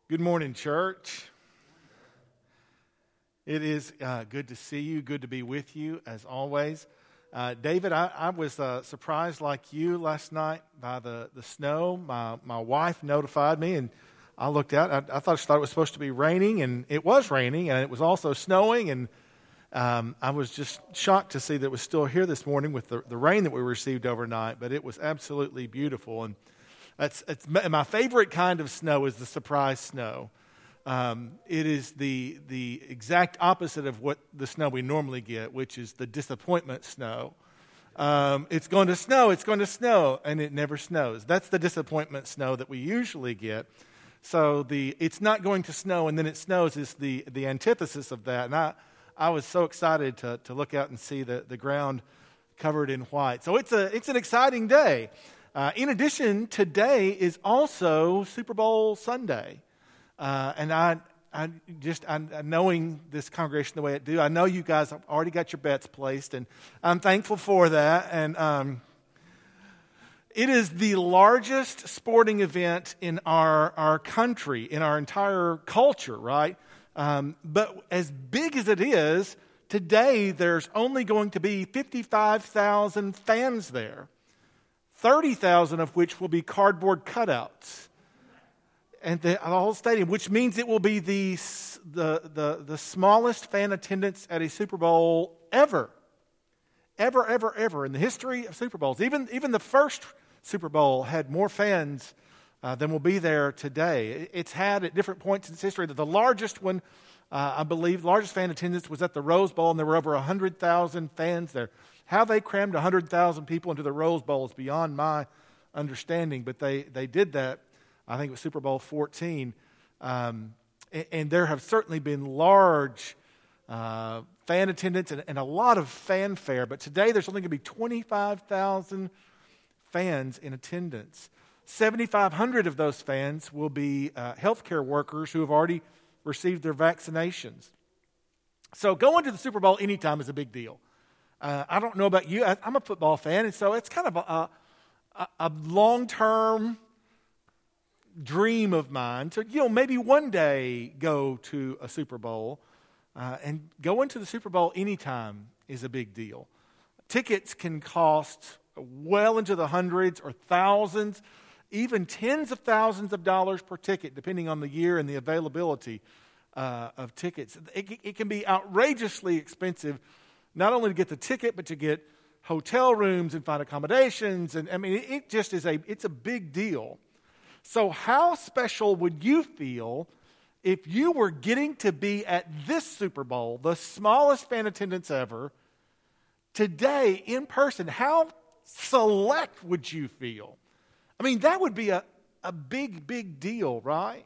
Good morning, church. It is good to see you, good to be with you, as always. David, I was surprised like you last night by the snow. My wife notified me, and I looked out. I thought it was supposed to be raining, and it was raining, and it was also snowing, and I was just shocked to see that it was still here this morning with the rain that we received overnight, but it was absolutely beautiful. And it's my favorite kind of snow is the surprise snow. It is the exact opposite of what the snow we normally get, which is the disappointment snow. It's going to snow, and it never snows. That's the disappointment snow that we usually get. So it's not going to snow, and then it snows is the antithesis of that. And I was so excited to look out and see the ground covered in white. So it's an exciting day. In addition, today is also Super Bowl Sunday. And I knowing this congregation the way it do, I know you guys have already got your bets placed, and I'm thankful for that. And it is the largest sporting event in our country, in our entire culture, right? But as big as it is, today there's only going to be 55,000 fans there. 30,000 of which will be cardboard cutouts, and the whole stadium, which means it will be the smallest fan attendance at a Super Bowl ever in the history of Super Bowls. Even the first Super Bowl had more fans than will be there today. It's had at different points in its history. The largest one, I believe, largest fan attendance was at the Rose Bowl, and there were over 100,000 fans there. How they crammed 100,000 people into the Rose Bowl is beyond my understanding, but they did that. I think it was Super Bowl 14. And there have certainly been large fan attendance and a lot of fanfare, but today there's only going to be 25,000 fans in attendance. 7,500 of those fans will be healthcare workers who have already received their vaccinations. So going to the Super Bowl anytime is a big deal. I don't know about you. I'm a football fan, and so it's kind of a long-term dream of mine to, maybe one day go to a Super Bowl. And going to the Super Bowl anytime is a big deal. Tickets can cost well into the hundreds or thousands, even tens of thousands of dollars per ticket, depending on the year and the availability of tickets. It can be outrageously expensive, not only to get the ticket, but to get hotel rooms and find accommodations. And it just is it's a big deal. So how special would you feel if you were getting to be at this Super Bowl, the smallest fan attendance ever, today in person? How select would you feel? That would be a big deal, right?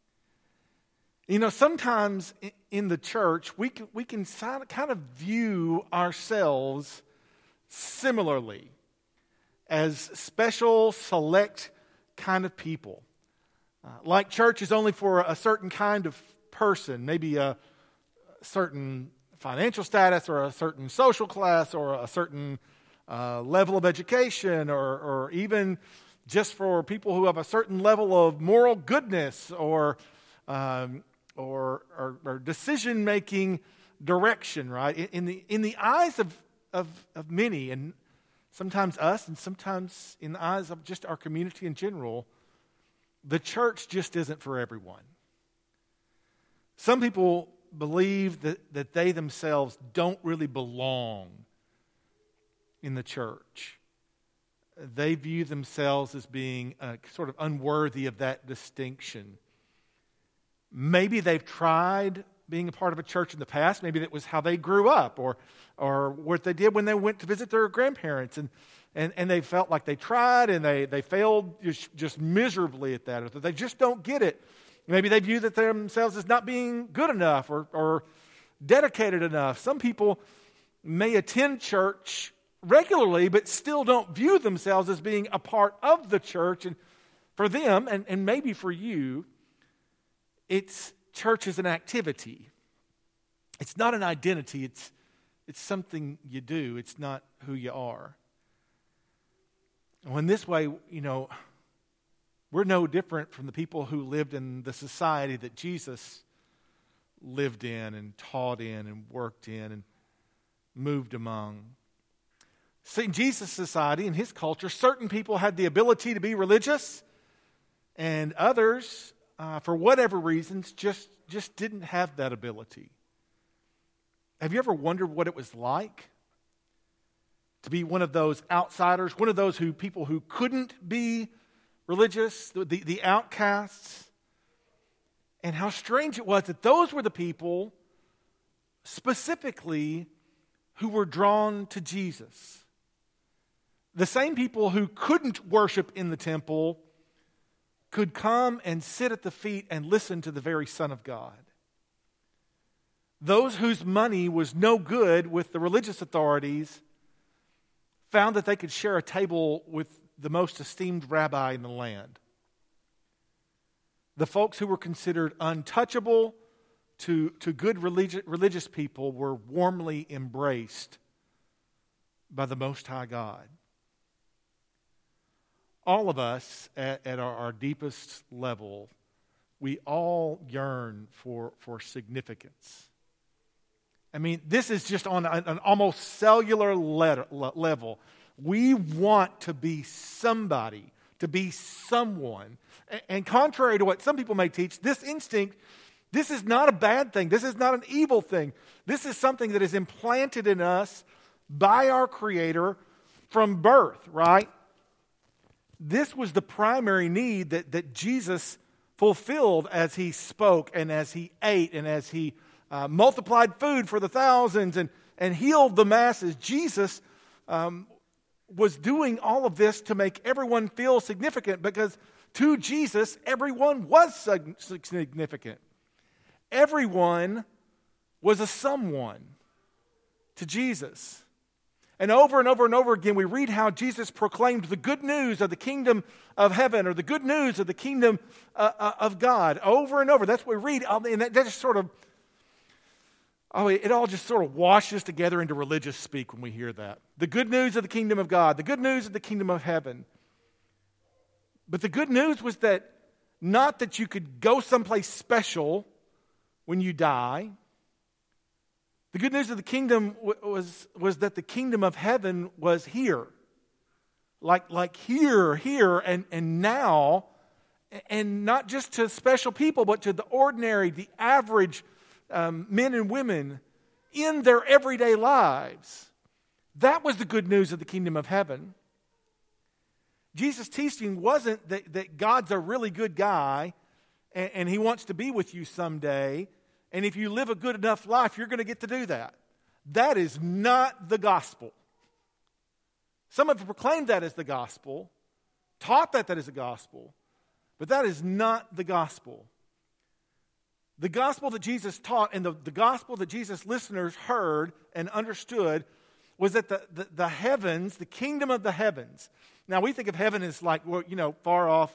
Sometimes in the church, we can kind of view ourselves similarly as special, select kind of people. Like church is only for a certain kind of person, maybe a certain financial status or a certain social class or a certain level of education or even just for people who have a certain level of moral goodness or decision-making direction, right? In the eyes of many, and sometimes us, and sometimes in the eyes of just our community in general, the church just isn't for everyone. Some people believe that they themselves don't really belong in the church. They view themselves as being sort of unworthy of that distinction. Maybe they've tried being a part of a church in the past. Maybe that was how they grew up or what they did when they went to visit their grandparents. And they felt like they tried and they failed just miserably at that. Or that they just don't get it. Maybe they view that themselves as not being good enough or dedicated enough. Some people may attend church regularly but still don't view themselves as being a part of the church. And for them, and maybe for you, church is an activity. It's not an identity. It's something you do. It's not who you are. And in this way, We're no different from the people who lived in the society that Jesus lived in and taught in and worked in and moved among. See, in Jesus' society, in his culture, certain people had the ability to be religious, and others, for whatever reasons, just didn't have that ability. Have you ever wondered what it was like to be one of those outsiders, one of those people who couldn't be religious, the outcasts? And how strange it was that those were the people specifically who were drawn to Jesus. The same people who couldn't worship in the temple could come and sit at the feet and listen to the very Son of God. Those whose money was no good with the religious authorities found that they could share a table with the most esteemed rabbi in the land. The folks who were considered untouchable to good religious people were warmly embraced by the Most High God. All of us, at our deepest level, we all yearn for significance. I mean, this is just on an almost cellular level. We want to be somebody, to be someone. And contrary to what some people may teach, this instinct, this is not a bad thing. This is not an evil thing. This is something that is implanted in us by our Creator from birth, right? This was the primary need that Jesus fulfilled as he spoke and as he ate and as he multiplied food for the thousands and healed the masses. Jesus was doing all of this to make everyone feel significant, because to Jesus, everyone was significant. Everyone was a someone to Jesus. And over and over again, we read how Jesus proclaimed the good news of the kingdom of heaven, or the good news of the kingdom of God. Over and over. That's what we read. And that just sort of, it all just sort of washes together into religious speak when we hear that. The good news of the kingdom of God. The good news of the kingdom of heaven. But the good news was that not that you could go someplace special when you die. The good news of the kingdom was that the kingdom of heaven was here. Like here, and now, and not just to special people, but to the ordinary, the average men and women in their everyday lives. That was the good news of the kingdom of heaven. Jesus' teaching wasn't that God's a really good guy and he wants to be with you someday, and if you live a good enough life, you're going to get to do that. That is not the gospel. Some have proclaimed that as the gospel, taught that is the gospel, but that is not the gospel. The gospel that Jesus taught and the gospel that Jesus' listeners heard and understood was that the heavens, the kingdom of the heavens. Now, we think of heaven as like, far off,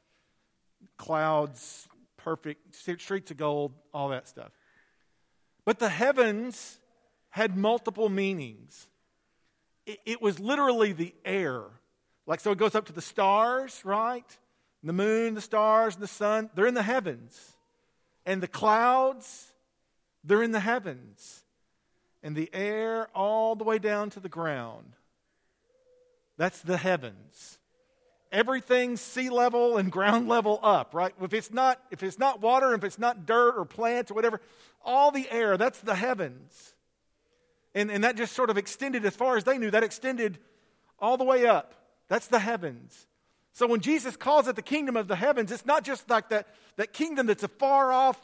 clouds, perfect, streets of gold, all that stuff. But the heavens had multiple meanings. It was literally the air. So it goes up to the stars, right? The moon, the stars, the sun, they're in the heavens. And the clouds, they're in the heavens. And the air all the way down to the ground. That's the heavens. Everything's sea level and ground level up, right? If it's not water, if it's not dirt or plants or whatever, all the air, that's the heavens. And that just sort of extended, as far as they knew, that extended all the way up. That's the heavens. So when Jesus calls it the kingdom of the heavens, it's not just like that kingdom that's a far off,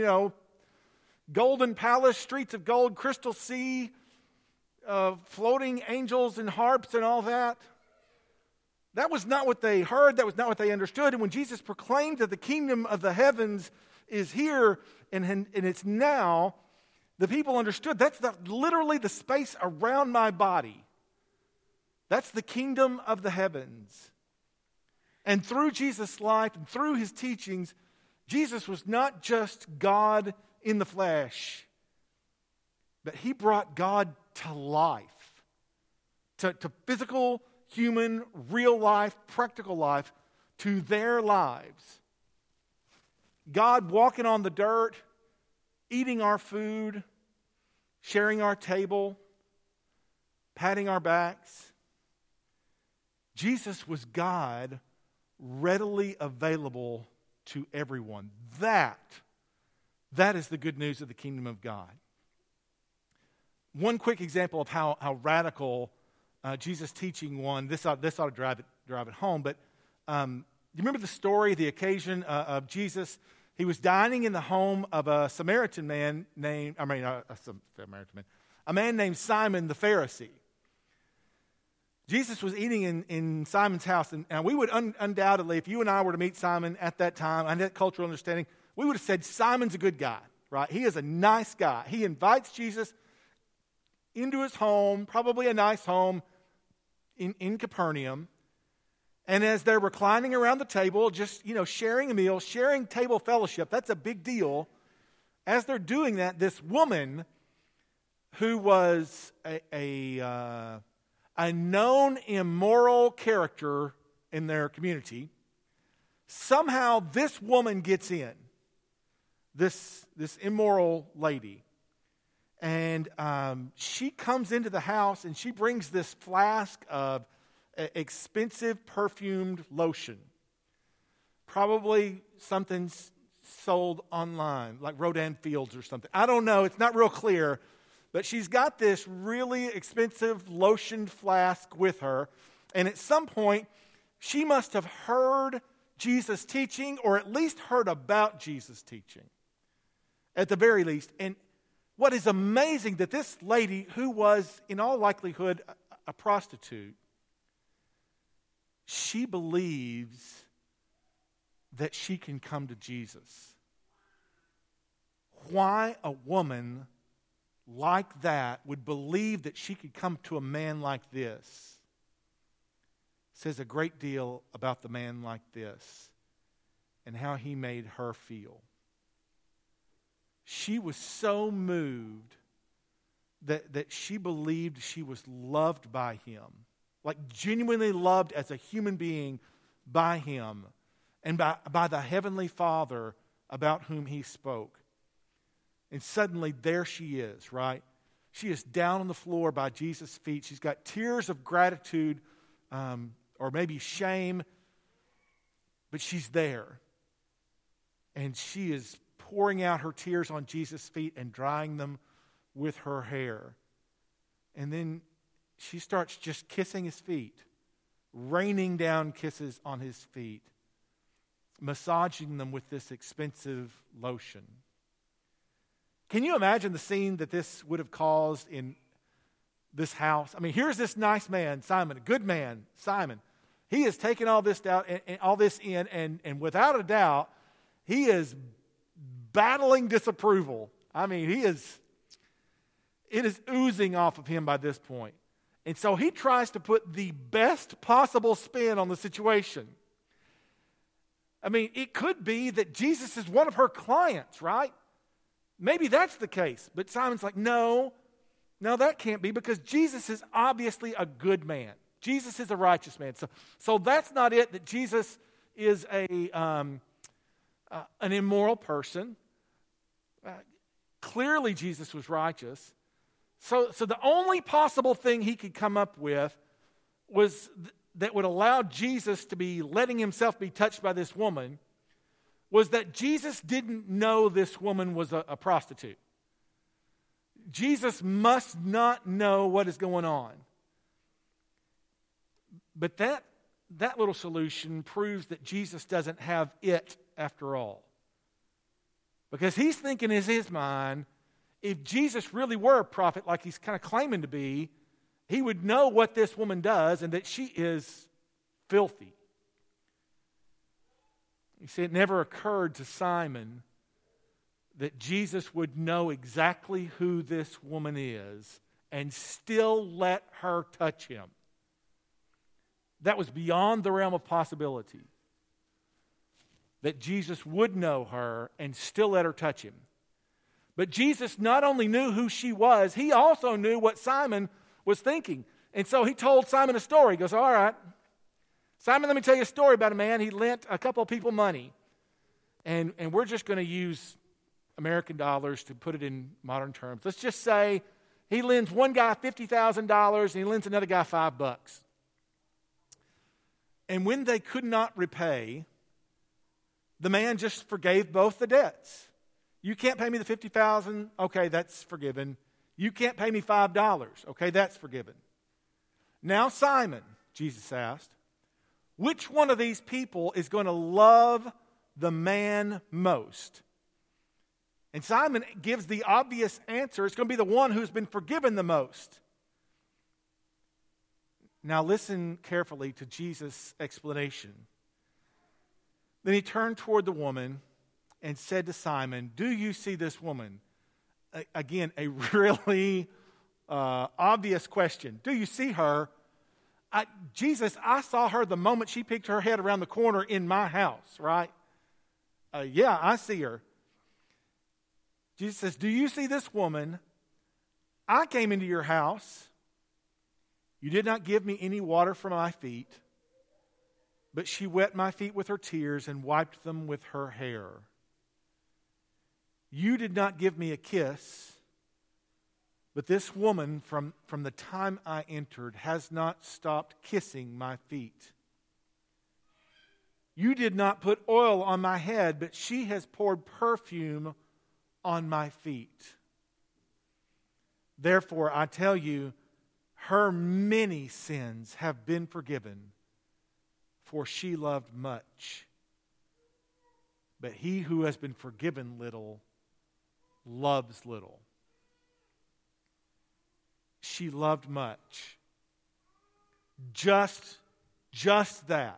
golden palace, streets of gold, crystal sea, floating angels and harps and all that. That was not what they heard. That was not what they understood. And when Jesus proclaimed that the kingdom of the heavens is here and it's now, the people understood that's literally the space around my body. That's the kingdom of the heavens. And through Jesus' life and through his teachings, Jesus was not just God in the flesh, but he brought God to life, to physical, human, real life, practical life, to their lives. God walking on the dirt, eating our food, sharing our table, patting our backs. Jesus was God readily available to everyone. That is the good news of the kingdom of God. One quick example of how radical Jesus' teaching one. This ought to drive it home. But you remember the story, the occasion of Jesus? He was dining in the home of a Samaritan man named a man named Simon the Pharisee. Jesus was eating in Simon's house, and we would undoubtedly, if you and I were to meet Simon at that time, I had that cultural understanding, we would have said, Simon's a good guy, right? He is a nice guy. He invites Jesus into his home, probably a nice home in Capernaum. And as they're reclining around the table, just, sharing a meal, sharing table fellowship, that's a big deal. As they're doing that, this woman who was a known immoral character in their community, somehow this woman gets in, this immoral lady. And she comes into the house and she brings this flask of expensive perfumed lotion. Probably something sold online, like Rodan Fields or something. I don't know, it's not real clear. But she's got this really expensive lotion flask with her. And at some point, she must have heard Jesus teaching, or at least heard about Jesus teaching, at the very least. And what is amazing, that this lady, who was in all likelihood a prostitute, she believes that she can come to Jesus. Why a woman like that would believe that she could come to a man like this says a great deal about the man like this and how he made her feel. She was so moved that she believed she was loved by him, like genuinely loved as a human being by him and by the Heavenly Father about whom he spoke. And suddenly there she is, right? She is down on the floor by Jesus' feet. She's got tears of gratitude or maybe shame, but she's there. And she is pouring out her tears on Jesus' feet and drying them with her hair. And then she starts just kissing his feet, raining down kisses on his feet, massaging them with this expensive lotion. Can you imagine the scene that this would have caused in this house? I mean, here's this nice man, Simon, a good man, Simon. He has taken all this out and all this in, and without a doubt, he is battling disapproval. I mean, it is oozing off of him by this point. And so he tries to put the best possible spin on the situation. I mean, it could be that Jesus is one of her clients, right? Maybe that's the case. But Simon's like, no, that can't be, because Jesus is obviously a good man. Jesus is a righteous man. So that's not it, that Jesus is an immoral person. Clearly Jesus was righteous. So the only possible thing he could come up with was that would allow Jesus to be letting himself be touched by this woman was that Jesus didn't know this woman was a prostitute. Jesus must not know what is going on. But that little solution proves that Jesus doesn't have it after all. Because he's thinking in his mind, if Jesus really were a prophet like he's kind of claiming to be, he would know what this woman does and that she is filthy. You see, it never occurred to Simon that Jesus would know exactly who this woman is and still let her touch him. That was beyond the realm of possibility. That Jesus would know her and still let her touch him. But Jesus not only knew who she was, he also knew what Simon was thinking. And so he told Simon a story. He goes, all right, Simon, let me tell you a story about a man. He lent a couple of people money. And we're just going to use American dollars to put it in modern terms. Let's just say he lends one guy $50,000 and he lends another guy $5. And when they could not repay, the man just forgave both the debts. You can't pay me the $50,000, okay, that's forgiven. You can't pay me $5, okay, that's forgiven. Now, Simon, Jesus asked, which one of these people is going to love the man most? And Simon gives the obvious answer. It's going to be the one who's been forgiven the most. Now listen carefully to Jesus' explanation. Then he turned toward the woman and said to Simon, do you see this woman? Again, a really obvious question. Do you see her? Jesus, I saw her the moment she peeked her head around the corner in my house, right? Yeah, I see her. Jesus says, do you see this woman? I came into your house. You did not give me any water for my feet, but she wet my feet with her tears and wiped them with her hair. You did not give me a kiss, but this woman from the time I entered has not stopped kissing my feet. You did not put oil on my head, but she has poured perfume on my feet. Therefore, I tell you, her many sins have been forgiven, for she loved much. But he who has been forgiven little loves little. She loved much. Just that.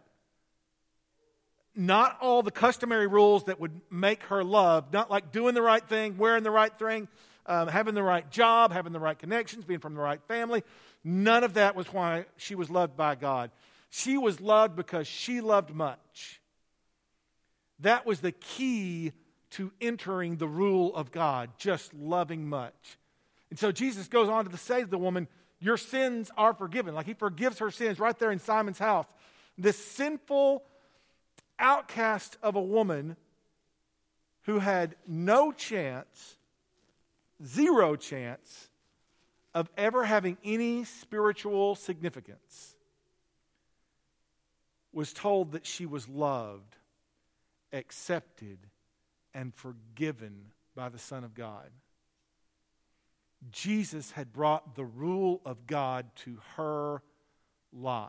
Not all the customary rules that would make her love, not like doing the right thing, wearing the right thing, having the right job, having the right connections, being from the right family. None of that was why she was loved by God. She was loved because she loved much. That was the key to entering the rule of God, just loving much. And so Jesus goes on to say to the woman, your sins are forgiven. Like he forgives her sins right there in Simon's house. This sinful outcast of a woman who had no chance, zero chance, of ever having any spiritual significance, was told that she was loved, accepted, and forgiven by the Son of God. Jesus had brought the rule of God to her life.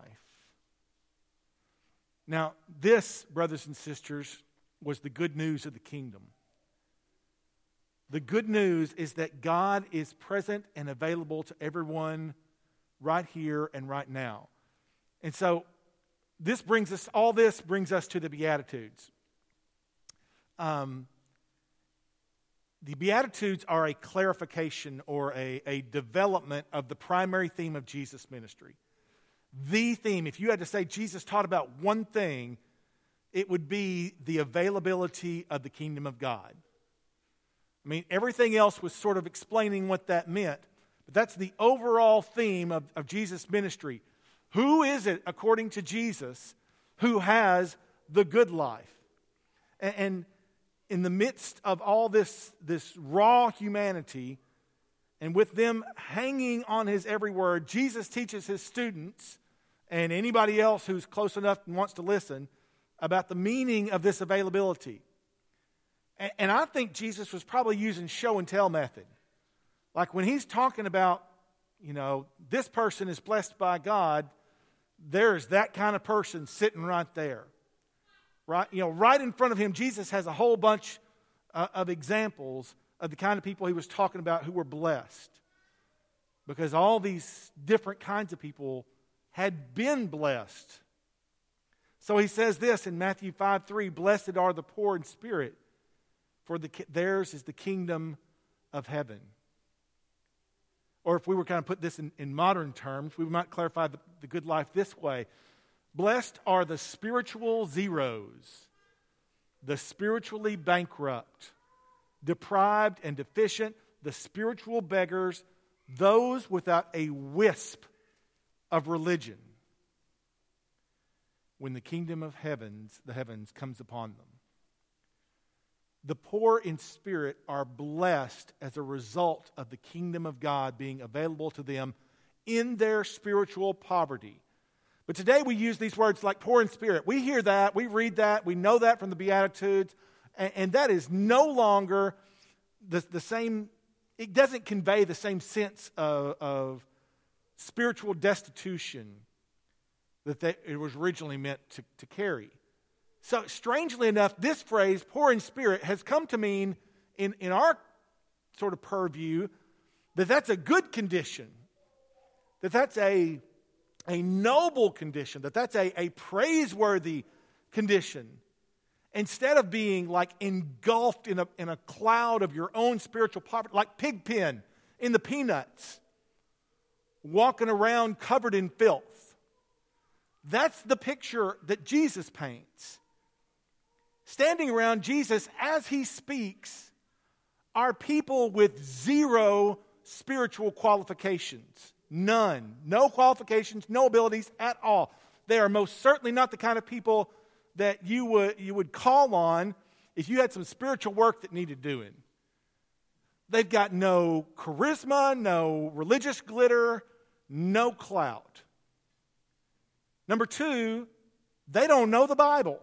Now, this, brothers and sisters, was the good news of the kingdom. The good news is that God is present and available to everyone right here and right now. And so all this brings us to the Beatitudes. The Beatitudes are a clarification or a development of the primary theme of Jesus' ministry. The theme, if you had to say Jesus taught about one thing, it would be the availability of the kingdom of God. I mean, everything else was sort of explaining what that meant, but that's the overall theme of Jesus' ministry. Who is it, according to Jesus, who has the good life? And in the midst of all this raw humanity, and with them hanging on his every word, Jesus teaches his students and anybody else who's close enough and wants to listen about the meaning of this availability. And I think Jesus was probably using show and tell method. Like when he's talking about, this person is blessed by God, there's that kind of person sitting right there. Right? Right in front of him, Jesus has a whole bunch of examples of the kind of people he was talking about who were blessed. Because all these different kinds of people had been blessed. So he says this in Matthew 5:3, blessed are the poor in spirit, for theirs is the kingdom of heaven. Or if we were kind of put this in modern terms, we might clarify the good life this way. Blessed are the spiritual zeros, the spiritually bankrupt, deprived and deficient, the spiritual beggars, those without a wisp of religion. when the kingdom of the heavens comes upon them. The poor in spirit are blessed as a result of the kingdom of God being available to them in their spiritual poverty. But today we use these words like poor in spirit. We hear that, we read that, we know that from the Beatitudes, and that is no longer the same. It doesn't convey the same sense of spiritual destitution that it was originally meant to carry. So strangely enough, this phrase, poor in spirit, has come to mean, in our sort of purview, that's a good condition, that's a noble condition, that's a praiseworthy condition. Instead of being like engulfed in a cloud of your own spiritual poverty, like Pigpen in the Peanuts, walking around covered in filth. That's the picture that Jesus paints. Standing around Jesus as he speaks are people with zero spiritual qualifications. None. No qualifications, no abilities at all. They are most certainly not the kind of people that you would call on if you had some spiritual work that needed doing. They've got no charisma, no religious glitter, no clout. Number two, they don't know the Bible.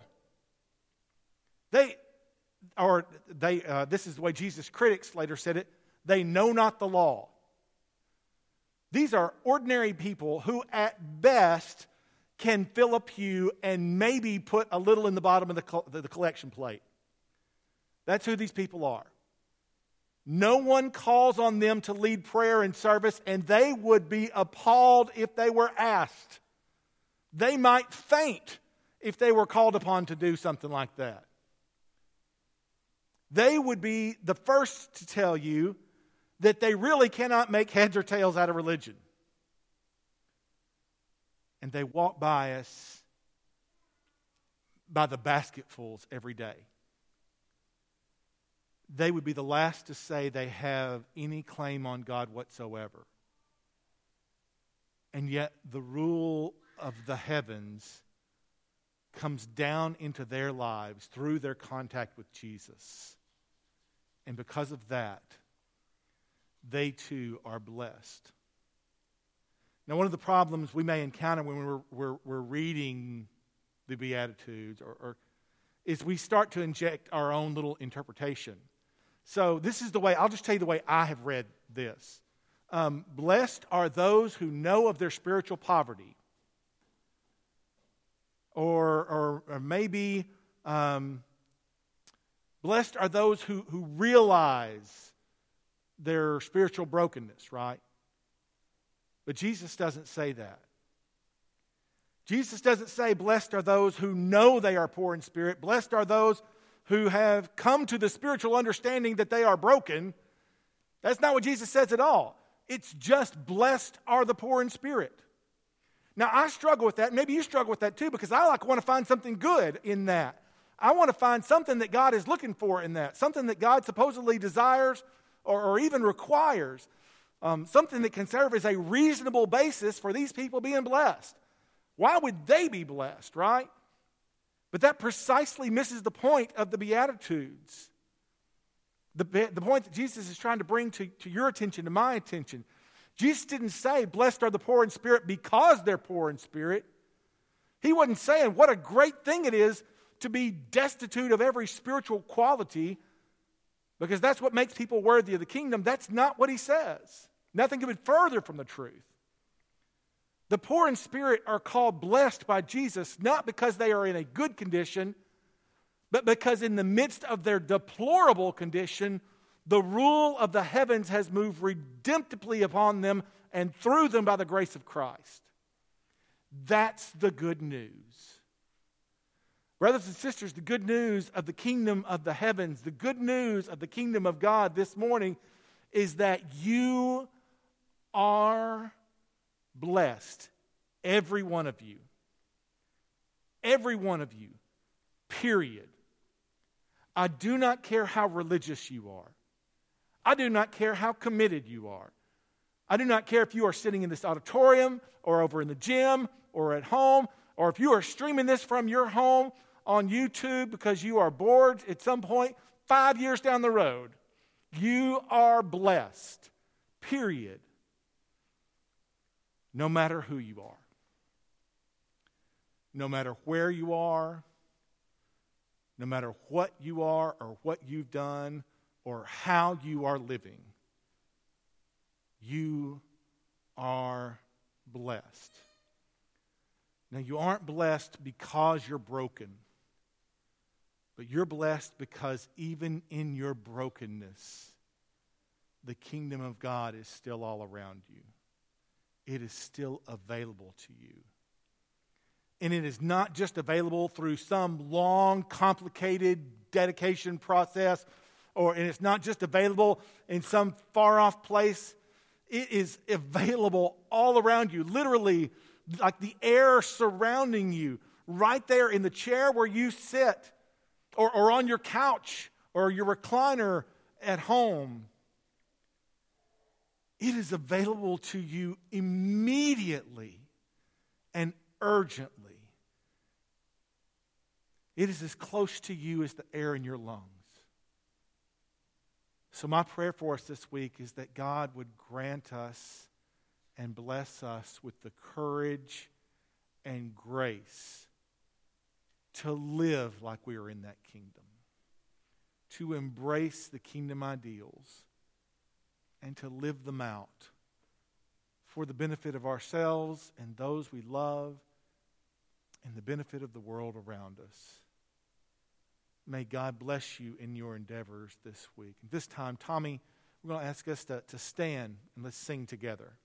This is the way Jesus' critics later said it, they know not the law. These are ordinary people who at best can fill a pew and maybe put a little in the bottom of the collection plate. That's who these people are. No one calls on them to lead prayer and service, and they would be appalled if they were asked. They might faint if they were called upon to do something like that. They would be the first to tell you that they really cannot make heads or tails out of religion. And they walk by us by the basketfuls every day. They would be the last to say they have any claim on God whatsoever. And yet the rule of the heavens comes down into their lives through their contact with Jesus. And because of that, they too are blessed. Now, one of the problems we may encounter when we're reading the Beatitudes is we start to inject our own little interpretation. So this is the way, I'll just tell you the way I have read this. Blessed are those who know of their spiritual poverty. Or maybe blessed are those who realize their spiritual brokenness, right? But Jesus doesn't say that. Jesus doesn't say, blessed are those who know they are poor in spirit. Blessed are those who have come to the spiritual understanding that they are broken. That's not what Jesus says at all. It's just blessed are the poor in spirit. Now, I struggle with that. Maybe you struggle with that too, because I want to find something good in that. I want to find something that God is looking for in that, something that God supposedly desires or even requires, something that can serve as a reasonable basis for these people being blessed. Why would they be blessed, right? But that precisely misses the point of the Beatitudes. The point that Jesus is trying to bring to your attention, to my attention. Jesus didn't say, blessed are the poor in spirit because they're poor in spirit. He wasn't saying what a great thing it is to be destitute of every spiritual quality, because that's what makes people worthy of the kingdom. That's not what he says. Nothing could be further from the truth. The poor in spirit are called blessed by Jesus, not because they are in a good condition, but because in the midst of their deplorable condition, the rule of the heavens has moved redemptively upon them and through them by the grace of Christ. That's the good news. Brothers and sisters, the good news of the kingdom of the heavens, the good news of the kingdom of God this morning is that you are blessed. Every one of you. Every one of you. Period. I do not care how religious you are. I do not care how committed you are. I do not care if you are sitting in this auditorium or over in the gym or at home. or if you are streaming this from your home on YouTube because you are bored at some point, 5 years down the road, you are blessed, period. No matter who you are. No matter where you are, no matter what you are or what you've done or how you are living, you are blessed. Now, you aren't blessed because you're broken, but you're blessed because even in your brokenness, the kingdom of God is still all around you. It is still available to you. And it is not just available through some long, complicated dedication process, and it's not just available in some far-off place. It is available all around you, literally like the air surrounding you, right there in the chair where you sit, or on your couch, or your recliner at home. It is available to you immediately and urgently. It is as close to you as the air in your lungs. So my prayer for us this week is that God would grant us and bless us with the courage and grace to live like we are in that kingdom, to embrace the kingdom ideals, and to live them out for the benefit of ourselves and those we love and the benefit of the world around us. May God bless you in your endeavors this week. At this time, Tommy, we're going to ask us to stand and let's sing together.